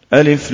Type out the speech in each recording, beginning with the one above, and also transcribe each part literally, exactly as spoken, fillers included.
ألف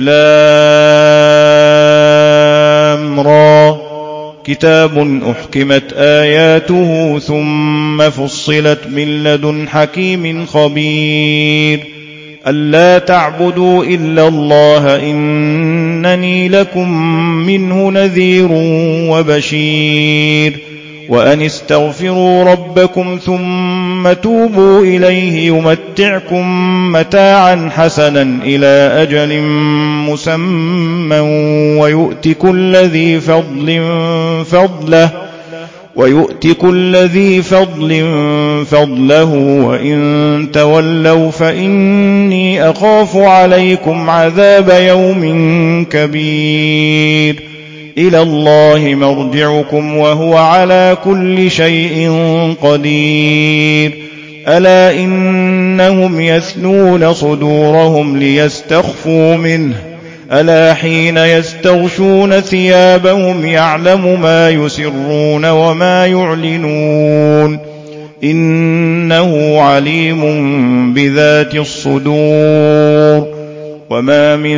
لام را كتاب أحكمت آياته ثم فصلت من لدن حكيم خبير ألا تعبدوا إلا الله إنني لكم منه نذير وبشير وأن استغفروا ربكم ثم توبوا إليه يمتعكم متاعا حسنا إلى أجل مسمى ويؤت كل ذي فضل فضله ويؤت كل ذي فضل فضله وإن تولوا فإني أخاف عليكم عذاب يوم كبير إلى الله مرجعكم وهو على كل شيء قدير ألا إنهم يثنون صدورهم ليستخفوا منه ألا حين يستغشون ثيابهم يعلم ما يسرون وما يعلنون إنه عليم بذات الصدور وما من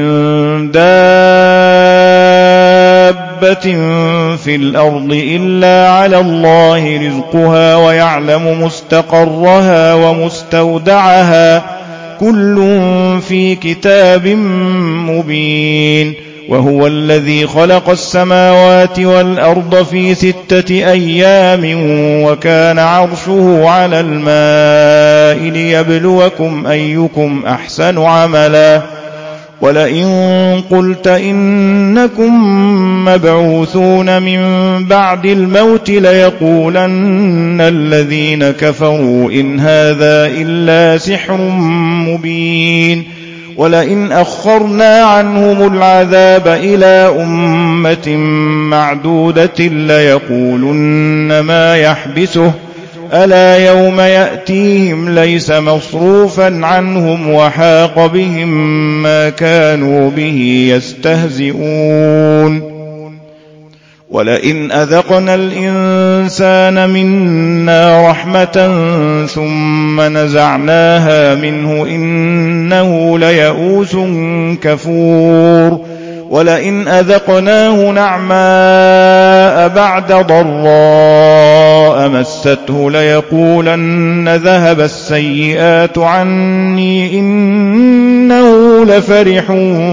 دابة في الأرض إلا على الله رزقها ويعلم مستقرها ومستودعها كل في كتاب مبين وهو الذي خلق السماوات والأرض في ستة أيام وكان عرشه على الماء ليبلوكم أيكم أحسن عملا ولئن قلت إنكم مبعوثون من بعد الموت ليقولن الذين كفروا إن هذا إلا سحر مبين ولئن أخرنا عنهم العذاب إلى أمة معدودة ليقولن ما يحبسه ألا يوم يأتيهم ليس مصروفا عنهم وحاق بهم ما كانوا به يستهزئون ولئن أذقنا الإنسان منا رحمة ثم نزعناها منه إنه ليئوس كفور ولئن أذقناه نعماء بعد ضراء مسته ليقولن ذهب السيئات عني إنه لفرح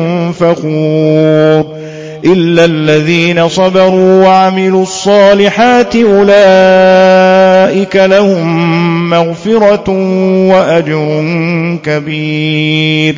فخور إلا الذين صبروا وعملوا الصالحات أولئك لهم مغفرة وأجر كبير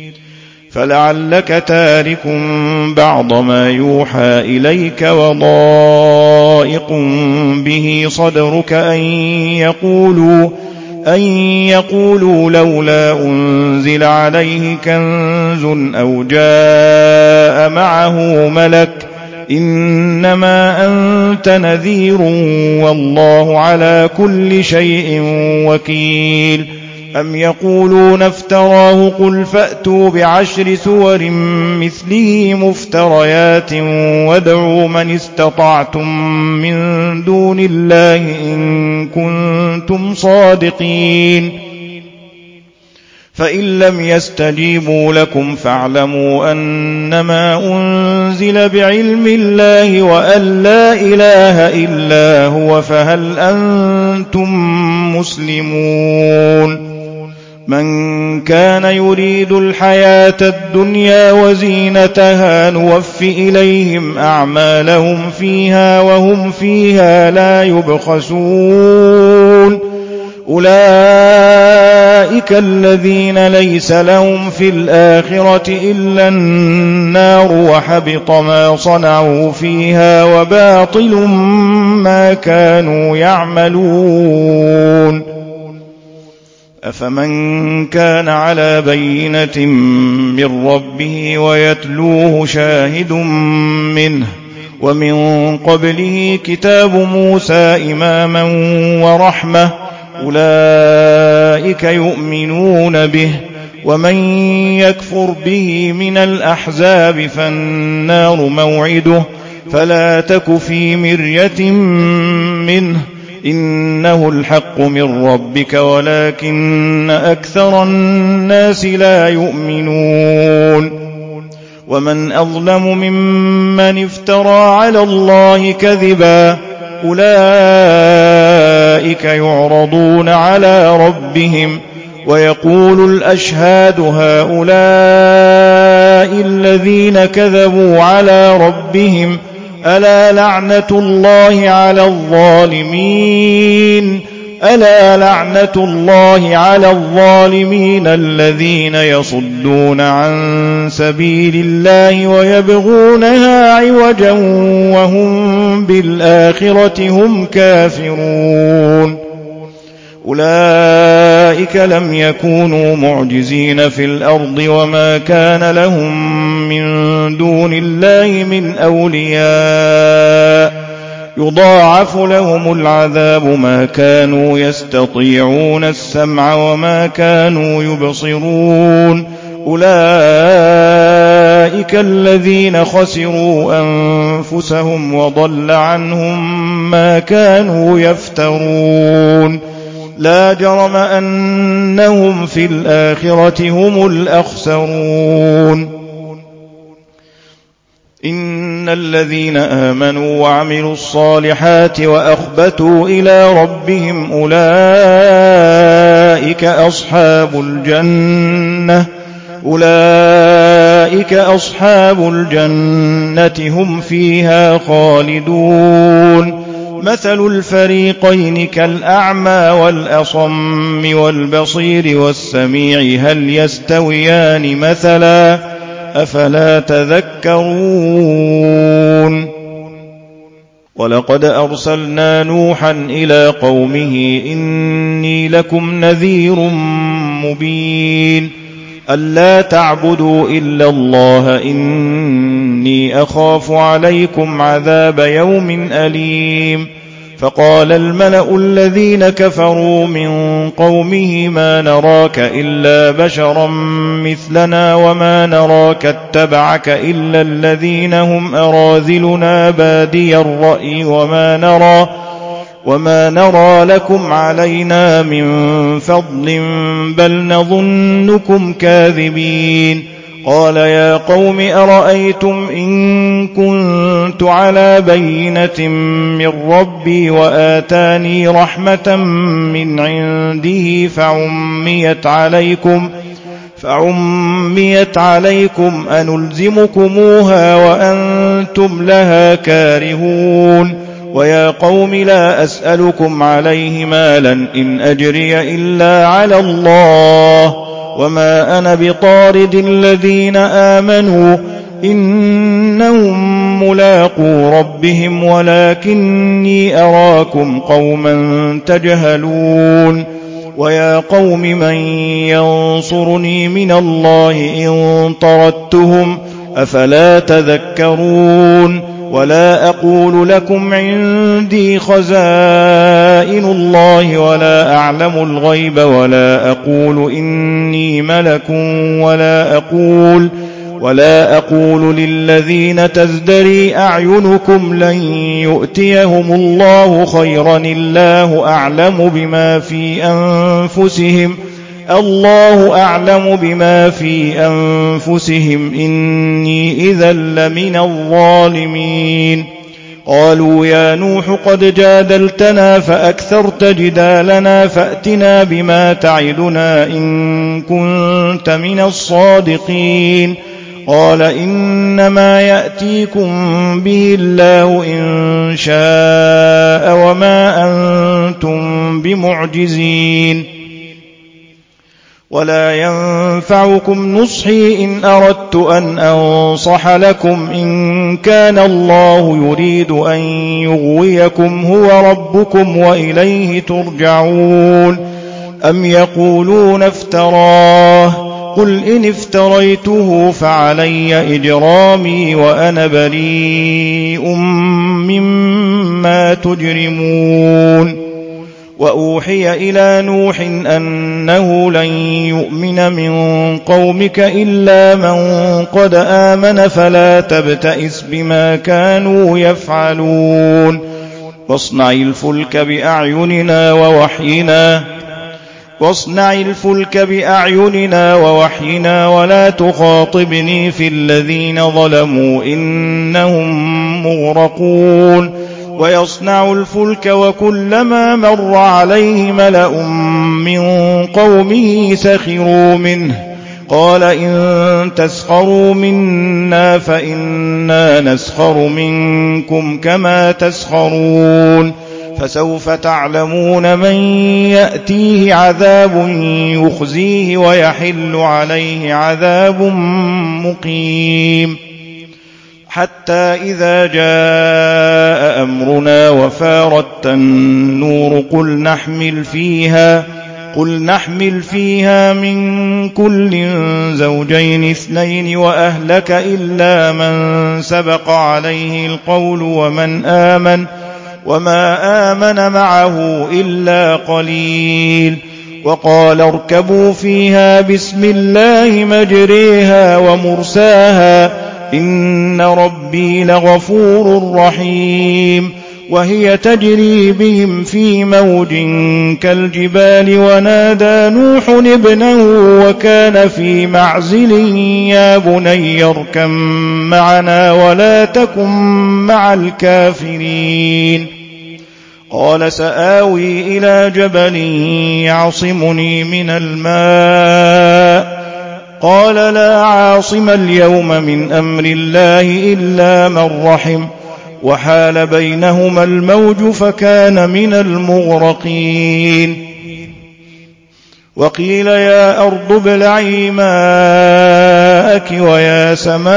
فلعلك تارك بعض ما يوحى إليك وضائق به صدرك أن يقولوا أن يقولوا لولا أنزل عليه كنز أو جاء معه ملك إنما أنت نذير والله على كل شيء وكيل أم يقولون افتراه قل فأتوا بعشر سور مثله مفتريات وادعوا من استطعتم من دون الله إن كنتم صادقين فإن لم يستجيبوا لكم فاعلموا أنما أنزل بعلم الله وأن لا إله إلا هو فهل أنتم مسلمون من كان يريد الحياة الدنيا وزينتها نوف إليهم أعمالهم فيها وهم فيها لا يبخسون أولئك الذين ليس لهم في الآخرة إلا النار وحبط ما صنعوا فيها وباطل ما كانوا يعملون أفمن كان على بينة من ربه ويتلوه شاهد منه ومن قبله كتاب موسى إماما ورحمة أولئك يؤمنون به ومن يكفر به من الأحزاب فالنار موعده فلا تك في مرية منه إنه الحق من ربك ولكن أكثر الناس لا يؤمنون ومن أظلم ممن افترى على الله كذبا أولئك يعرضون على ربهم ويقول الأشهاد هؤلاء الذين كذبوا على ربهم ألا لعنة الله على الظالمين ألا لعنة الله على الظالمين الذين يصدون عن سبيل الله ويبغونها عوجا وهم بالآخرة هم كافرون أولئك لم يكونوا معجزين في الأرض وما كان لهم من دون الله من أولياء يضاعف لهم العذاب ما كانوا يستطيعون السمع وما كانوا يبصرون أولئك الذين خسروا أنفسهم وضل عنهم ما كانوا يفترون لا جرم أنهم في الآخرة هم الأخسرون إن الذين آمنوا وعملوا الصالحات وأخبتوا إلى ربهم أولئك أصحاب الجنة أولئك أصحاب الجنة هم فيها خالدون مثل الفريقين كالأعمى والأصم والبصير والسميع هل يستويان مثلا أفلا تذكرون ولقد أرسلنا نوحا إلى قومه إني لكم نذير مبين ألا تعبدوا إلا الله إني أخاف عليكم عذاب يوم أليم فقال الملأ الذين كفروا من قومه ما نراك إلا بشرا مثلنا وما نراك اتبعك إلا الذين هم أراذلنا بادي الرأي وما نرى وما نرى لكم علينا من فضل بل نظنكم كاذبين قال يا قوم أرأيتم إن كنت على بينة من ربي وآتاني رحمة من عنده فعميت عليكم فعميت عليكم أنلزمكموها وأنتم لها كارهون ويا قوم لا أسألكم عليه مالا إن أجري إلا على الله وما أنا بطارد الذين آمنوا إنهم ملاقو ربهم ولكني أراكم قوما تجهلون ويا قوم من ينصرني من الله إن طردتهم أفلا تذكرون ولا أقول لكم عندي خزائن الله ولا أعلم الغيب ولا أقول إني ملك ولا أقول ولا أقول للذين تزدري أعينكم لن يؤتيهم الله خيرا الله أعلم بما في أنفسهم الله أعلم بما في أنفسهم إني إذا لمن الظالمين قالوا يا نوح قد جادلتنا فأكثرت جدالنا فأتنا بما تعدنا إن كنت من الصادقين قال إنما يأتيكم به الله إن شاء وما أنتم بمعجزين ولا ينفعكم نصحي إن أردت أن أنصح لكم إن كان الله يريد أن يغويكم هو ربكم وإليه ترجعون أم يقولون افتراه قل إن افتريته فعلي إجرامي وأنا بريء مما تجرمون وأوحي إلى نوح أنه لن يؤمن من قومك إلا من قد آمن فلا تبتئس بما كانوا يفعلون واصنع الفلك بأعيننا ووحينا واصنع الفلك بأعيننا ووحينا ولا تخاطبني في الذين ظلموا إنهم مغرقون ويصنع الفلك وكلما مر عليه ملأ من قومه سخروا منه قال إن تسخروا منا فإنا نسخر منكم كما تسخرون فسوف تعلمون من يأتيه عذاب يخزيه ويحل عليه عذاب مقيم حتى إذا جاء أمرنا وفارت النور قل نحمل فيها قل نحمل فيها من كل زوجين اثنين وأهلك إلا من سبق عليه القول ومن آمن وما آمن معه إلا قليل وقال اركبوا فيها بسم الله مجريها ومرساها إن ربي لغفور رحيم وهي تجري بهم في موج كالجبال ونادى نوح ابنه وكان في معزل يا بني اركب معنا ولا تكن مع الكافرين قال سآوي إلى جبل يعصمني من الماء قال لا عاصم اليوم من أمر الله إلا من رحم وحال بينهما الموج فكان من المغرقين وقيل يا أرض ابلعي ماءك ويا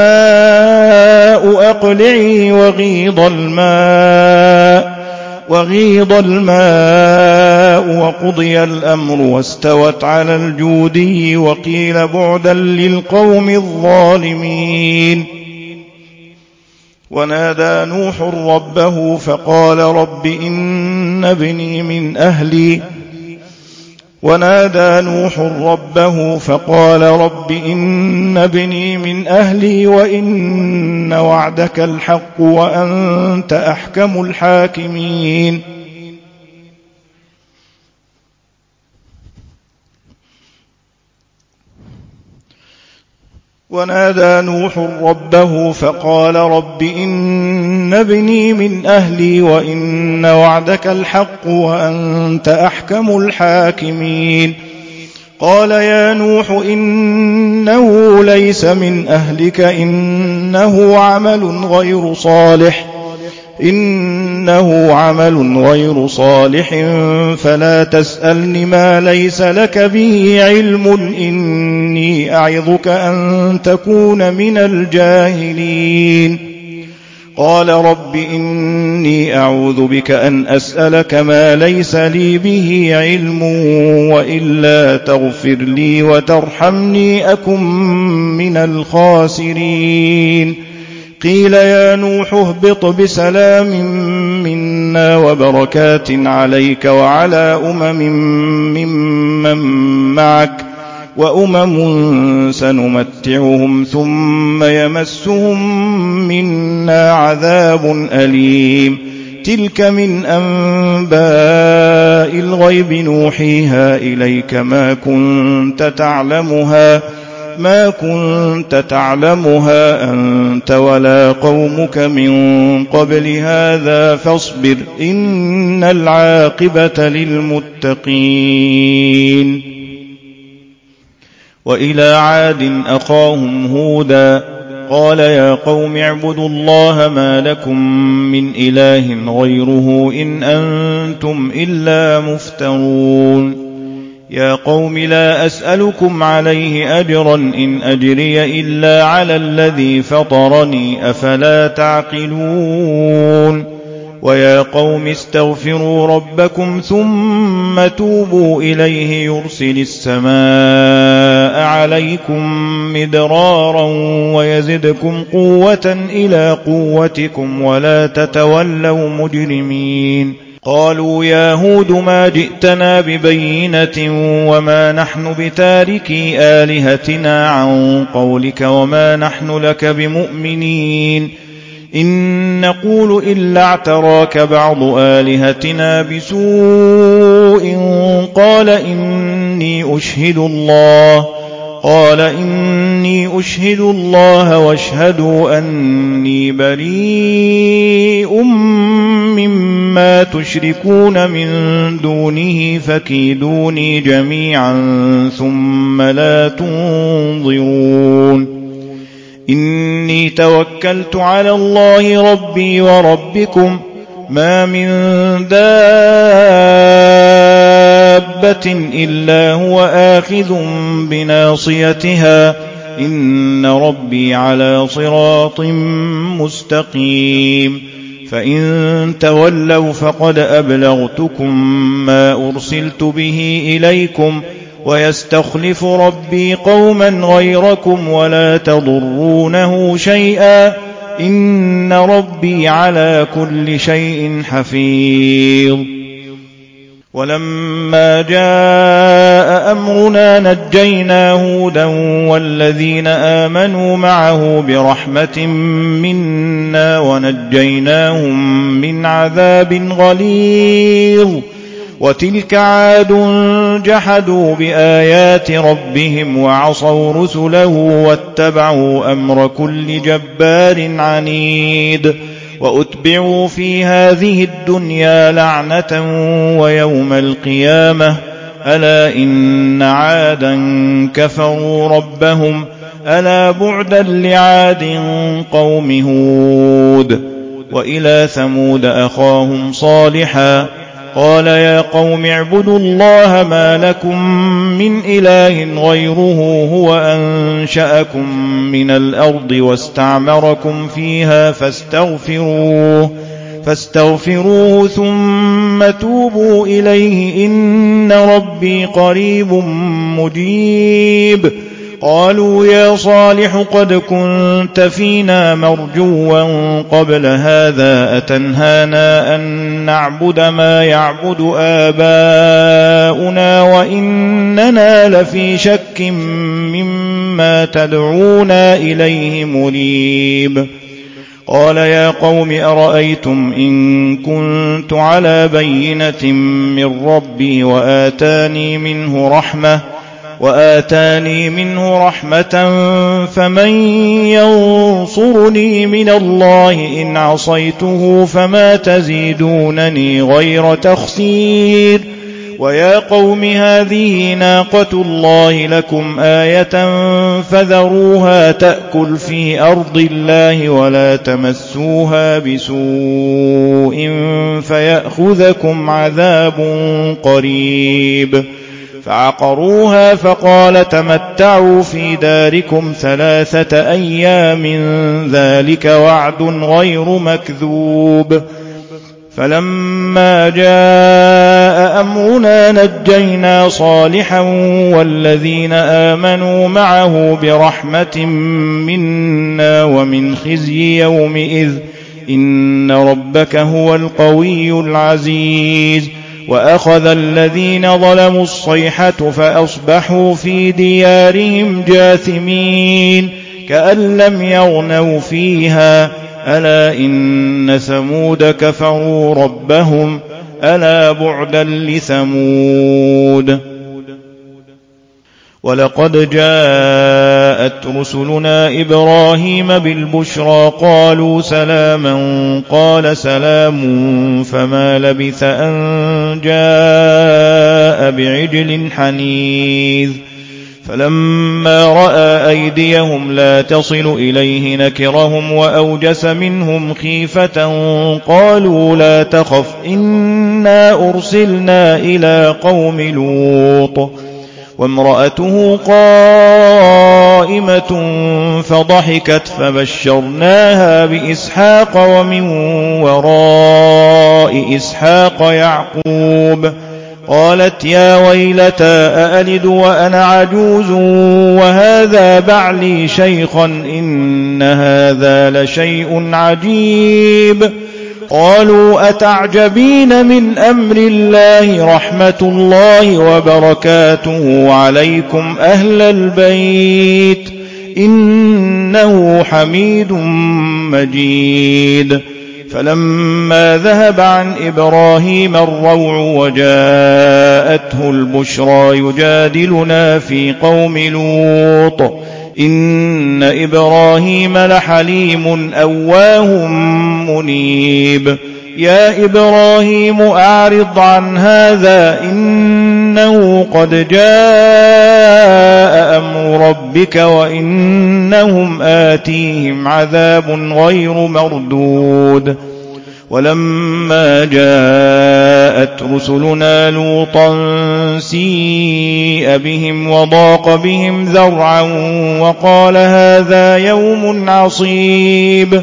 سماء أقلعي وغيض الماء وغيض الماء وقضي الأمر واستوت على الجودي وقيل بعدا للقوم الظالمين ونادى نوح ربه فقال رب إن ابني من أهلي ونادى نوح ربه فقال رب إن ابني من أهلي وإن وعدك الحق وأنت أحكم الحاكمين ونادى نوح ربه فقال رب إن ابني من أهلي وإن وعدك الحق وأنت أحكم الحاكمين قال يا نوح إنه ليس من أهلك إنه عمل غير صالح إنه عمل غير صالح فلا تسألني ما ليس لك به علم إني أعظك أن تكون من الجاهلين قال رب إني أعوذ بك أن أسألك ما ليس لي به علم وإلا تغفر لي وترحمني أكن من الخاسرين قيل يا نوح اهبط بسلام منا وبركات عليك وعلى أمم ممن معك وأمم سنمتعهم ثم يمسهم منا عذاب أليم تلك من أنباء الغيب نوحيها إليك ما كنت تعلمها ما كنت تعلمها أنت ولا قومك من قبل هذا فاصبر إن العاقبة للمتقين وإلى عاد أخاهم هودا قال يا قوم اعبدوا الله ما لكم من إله غيره إن أنتم إلا مفترون يا قوم لا أسألكم عليه أجرا إن أجري إلا على الذي فطرني أفلا تعقلون ويا قوم استغفروا ربكم ثم توبوا إليه يرسل السماء عليكم مدرارا ويزدكم قوة إلى قوتكم ولا تتولوا مجرمين قالوا يا هود ما جئتنا ببينة وما نحن بتاركي آلهتنا عن قولك وما نحن لك بمؤمنين إن نقول إلا اعتراك بعض آلهتنا بسوء قال إني أشهد الله قال إني أشهد الله واشهدوا أني بريء مما تشركون من دونه فكيدوني جميعا ثم لا تنظرون إني توكلت على الله ربي وربكم ما من دابة إلا هو آخذ بناصيتها إن ربي على صراط مستقيم فإن تولوا فقد أبلغتكم ما أرسلت به إليكم ويستخلف ربي قوما غيركم ولا تضرونه شيئا إن ربي على كل شيء حفيظ ولما جاء أمرنا نجينا هودا والذين آمنوا معه برحمة منا ونجيناهم من عذاب غليظ وتلك عاد جحدوا بآيات ربهم وعصوا رسله واتبعوا أمر كل جبار عنيد وأتبعوا في هذه الدنيا لعنة ويوم القيامة ألا إن عادا كفروا ربهم ألا بعدا لعاد قوم هود وإلى ثمود أخاهم صالحا قال يا قوم اعبدوا الله ما لكم من إله غيره هو أنشأكم من الأرض واستعمركم فيها فاستغفروه فاستغفروه ثم توبوا إليه إن ربي قريب مجيب قالوا يا صالح قد كنت فينا مرجوا قبل هذا أتنهانا أن نعبد ما يعبد آباؤنا وإننا لفي شك مما تدعونا إليه مريب قال يا قوم أرأيتم إن كنت على بينة من ربي وآتاني منه رحمة وآتاني منه رحمة فمن ينصرني من الله إن عصيته فما تزيدونني غير تخسير ويا قوم هذه ناقة الله لكم آية فذروها تأكل في أرض الله ولا تمسوها بسوء فيأخذكم عذاب قريب فعقروها فقال تمتعوا في داركم ثلاثة أيام ذلك وعد غير مكذوب فلما جاء أمرنا نجينا صالحا والذين آمنوا معه برحمة منا ومن خزي يومئذ إن ربك هو القوي العزيز وأخذ الذين ظلموا الصيحة فأصبحوا في ديارهم جاثمين كأن لم يغنوا فيها ألا إن ثمود كفروا ربهم ألا بعدا لثمود ولقد جاءت رسلنا إبراهيم بالبشرى قالوا سلاما قال سلام فما لبث أن جاء بعجل حنيذ فلما رأى أيديهم لا تصل إليه نكرهم وأوجس منهم خيفة قالوا لا تخف إنا أرسلنا إلى قوم لوط وامرأته قائمة فضحكت فبشرناها بإسحاق ومن وراء إسحاق يعقوب قالت يا ويلتى أألد وأنا عجوز وهذا بعلي شيخا إن هذا لشيء عجيب قالوا أتعجبين من أمر الله رحمة الله وبركاته عليكم أهل البيت إنه حميد مجيد. فلما ذهب عن إبراهيم الروع وجاءته البشرى يجادلنا في قوم لوط إن إبراهيم لحليم أواه منيب. يا إبراهيم أعرض عن هذا إنه قد جاء أمر ربك وإنهم آتيهم عذاب غير مردود. ولما جاءت رسلنا لوطا سيء بهم وضاق بهم ذرعا وقال هذا يوم عصيب.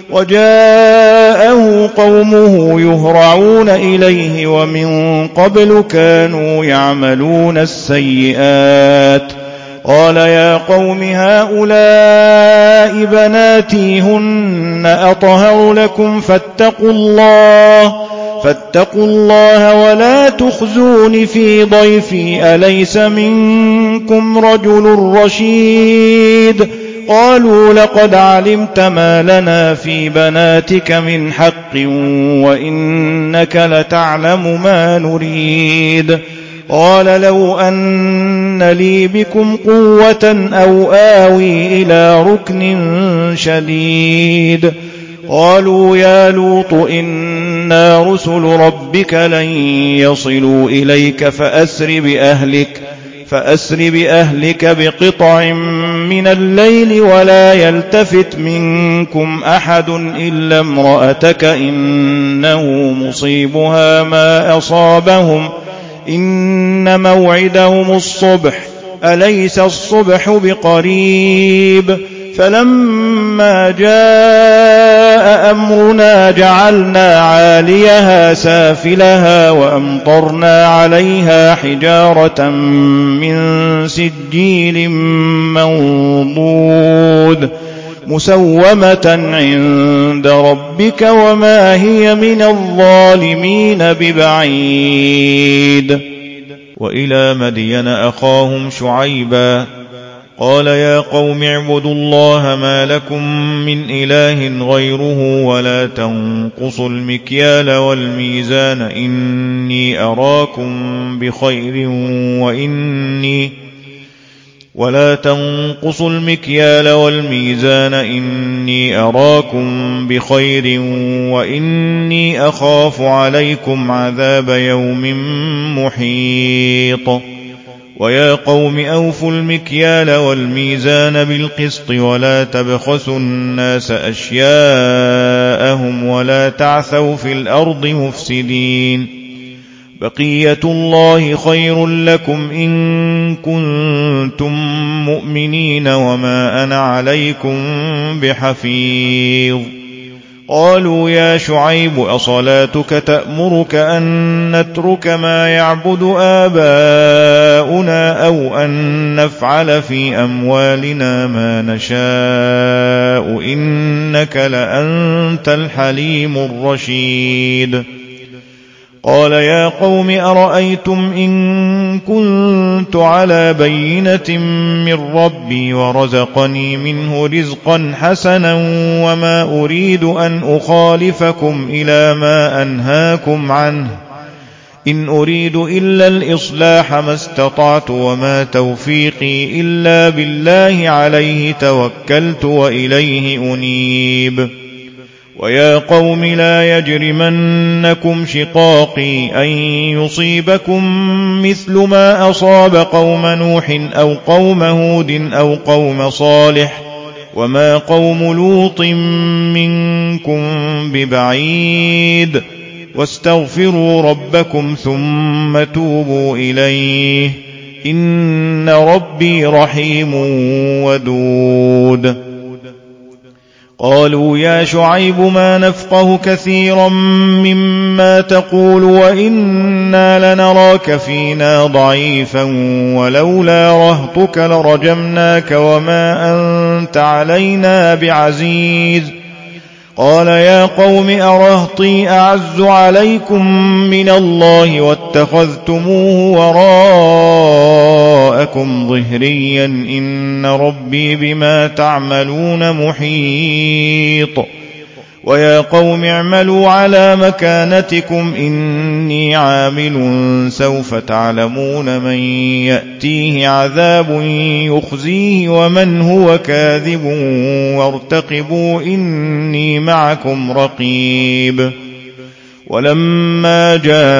وجاءه قومه يهرعون إليه ومن قبل كانوا يعملون السيئات. قال يا قوم هؤلاء بناتي هن أطهر لكم فاتقوا الله فاتقوا الله ولا تخزون في ضيفي أليس منكم رجل رشيد. قالوا لقد علمت ما لنا في بناتك من حق وإنك لتعلم ما نريد. قال لو أن لي بكم قوة أو آوي إلى ركن شديد. قالوا يا لوط إنا رسل ربك لن يصلوا إليك فأسر بأهلك فأسر بأهلك بقطع من الليل ولا يلتفت منكم أحد إلا امرأتك إنه مصيبها ما أصابهم إن موعدهم الصبح أليس الصبح بقريب. فلما جاء أمرنا جعلنا عاليها سافلها وأمطرنا عليها حجارة من سجيل منضود مسومة عند ربك وما هي من الظالمين ببعيد. وإلى مدين أخاهم شعيبا قال يا قوم اعبدوا الله ما لكم من إله غيره ولا تنقصوا المكيال والميزان إني أراكم بخير وإني ولا تنقصوا المكيال والميزان إني أراكم بخير وإني أخاف عليكم عذاب يوم محيط. ويا قوم أوفوا المكيال والميزان بالقسط ولا تبخسوا الناس أشياءهم ولا تعثوا في الأرض مفسدين. بقية الله خير لكم إن كنتم مؤمنين وما أنا عليكم بحفيظ. قالوا يا شعيب أصلاتك تأمرك أن نترك ما يعبد آباؤنا أو أن نفعل في أموالنا ما نشاء إنك لأنت الحليم الرشيد. قال يا قوم أرأيتم إن كنت على بينة من ربي ورزقني منه رزقا حسنا وما أريد أن أخالفكم إلى ما أنهاكم عنه إن أريد إلا الإصلاح ما استطعت وما توفيقي إلا بالله عليه توكلت وإليه أنيب. ويا قوم لا يجرمنكم شقاقي أن يصيبكم مثل ما أصاب قوم نوح أو قوم هود أو قوم صالح وما قوم لوط منكم ببعيد. واستغفروا ربكم ثم توبوا إليه إن ربي رحيم ودود. قالوا يا شعيب ما نفقه كثيرا مما تقول وإنا لنراك فينا ضعيفا ولولا رهطك لرجمناك وما أنت علينا بعزيز. قال يا قوم أرهطي أعز عليكم من الله واتخذتموه وراءكم ظهريا إن ربي بما تعملون محيط ويا قوم اعملوا على مكانتكم إني عامل سوف تعلمون من يأتيه عذاب يخزيه ومن هو كاذب وارتقبوا إني معكم رقيب ولما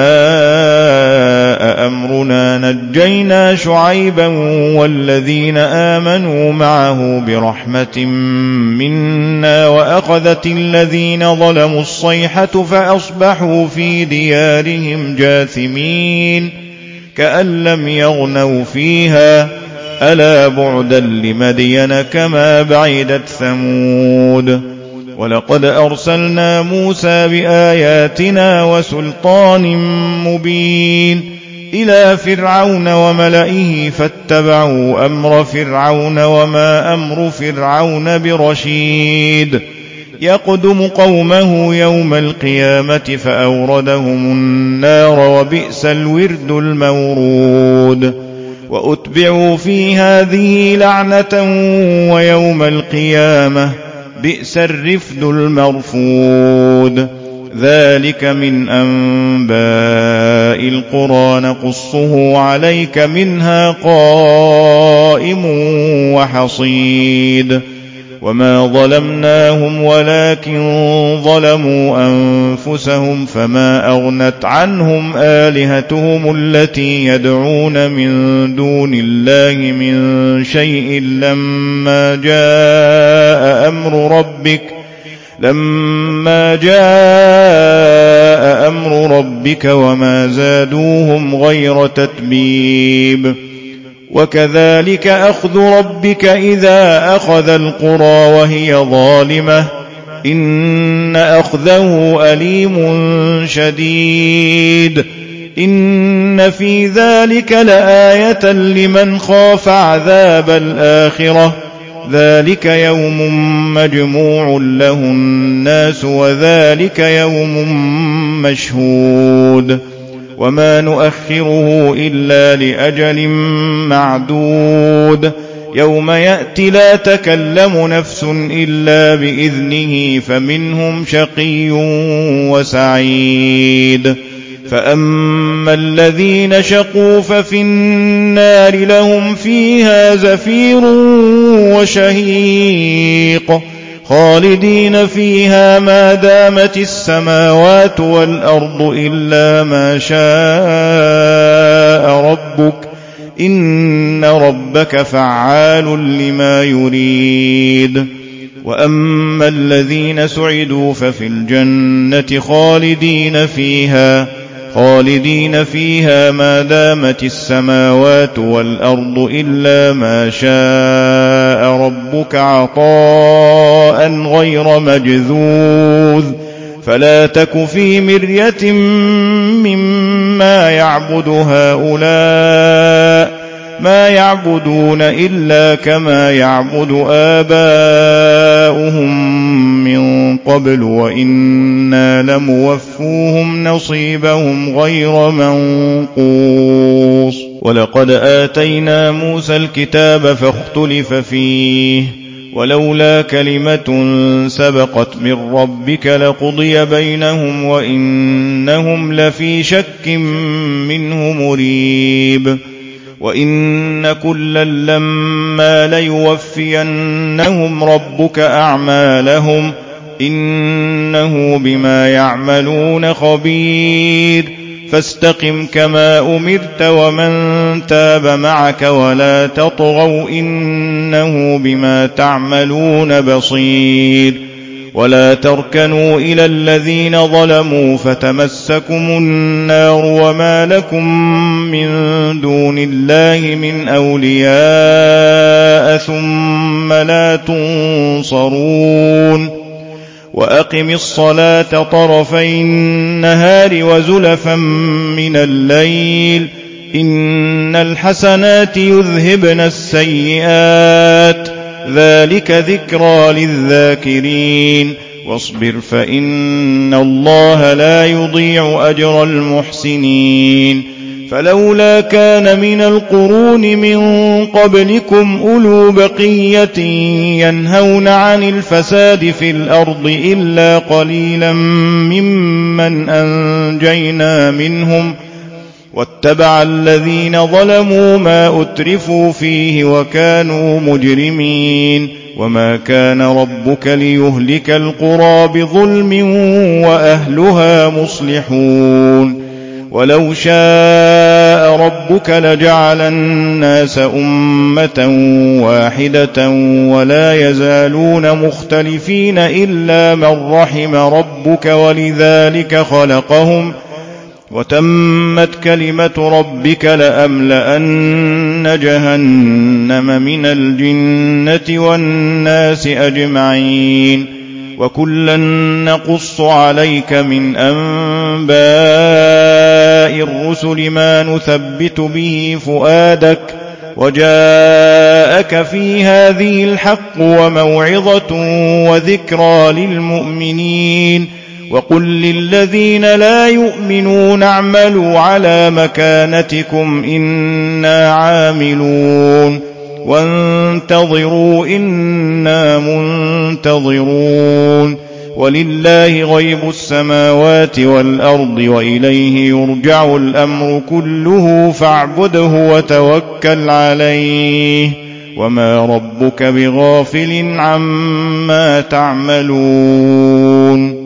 جاء أمرنا نجينا شعيبا والذين آمنوا معه برحمة منا وأخذت الذين ظلموا الصيحة فأصبحوا في ديارهم جاثمين كأن لم يغنوا فيها ألا بعدا لمدين كما بعدت ثمود ولقد أرسلنا موسى بآياتنا وسلطان مبين إلى فرعون وملئه فاتبعوا أمر فرعون وما أمر فرعون برشيد يقدم قومه يوم القيامة فأوردهم النار وبئس الورد المورود وأتبعوا في هذه لعنة ويوم القيامة بئس الرفد المرفود ذلك من أنباء القرى نقصه عليك منها قائم وحصيد وما ظلمناهم ولكن ظلموا أنفسهم فما أغنت عنهم آلهتهم التي يدعون من دون الله من شيء لما جاء أمر ربك لما جاء أمر ربك وما زادوهم غير تتبيب وكذلك أخذ ربك إذا أخذ القرى وهي ظالمة إن أخذه أليم شديد إن في ذلك لآية لمن خاف عذاب الآخرة ذلك يوم مجموع له الناس وذلك يوم مشهود وما نؤخره إلا لأجل معدود يوم يأتي لا تكلم نفس إلا بإذنه فمنهم شقي وسعيد فأما الذين شقوا ففي النار لهم فيها زفير وشهيق خالدين فيها ما دامت السماوات والأرض إلا ما شاء ربك إن ربك فعال لما يريد وأما الذين سعدوا ففي الجنة خالدين فيها خالدين فيها ما دامت السماوات والأرض إلا ما شاء ربك عطاء غير مجذوذ فلا تك في مرية مما يعبد هؤلاء ما يعبدون إلا كما يعبد آباؤهم من قبل وإنا لموفوهم نصيبهم غير منقوص ولقد آتينا موسى الكتاب فاختلف فيه ولولا كلمة سبقت من ربك لقضي بينهم وإنهم لفي شك منه مريب وإن كلا لما ليوفينهم ربك أعمالهم إنه بما يعملون خبير فاستقم كما أمرت ومن تاب معك ولا تطغوا إنه بما تعملون بصير ولا تركنوا إلى الذين ظلموا فتمسكم النار وما لكم من دون الله من أولياء ثم لا تنصرون وأقم الصلاة طرفي النهار وزلفا من الليل إن الحسنات يذهبن السيئات ذلك ذكرى للذاكرين واصبر فإن الله لا يضيع أجر المحسنين فلولا كان من القرون من قبلكم أولو بقية ينهون عن الفساد في الأرض إلا قليلا ممن أنجينا منهم واتبع الذين ظلموا ما أترفوا فيه وكانوا مجرمين وما كان ربك ليهلك القرى بظلم وأهلها مصلحون ولو شاء ربك لجعل الناس أمة واحدة ولا يزالون مختلفين إلا من رحم ربك ولذلك خلقهم وتمت كلمة ربك لأملأن جهنم من الجنة والناس أجمعين وكلا نقص عليك من أنباء الرسل ما نثبت به فؤادك وجاءك في هذه الحق وموعظة وذكرى للمؤمنين وقل للذين لا يؤمنون اعملوا على مكانتكم إنا عاملون وانتظروا إنا منتظرون ولله غيب السماوات والأرض وإليه يرجع الأمر كله فاعبده وتوكل عليه وما ربك بغافل عما تعملون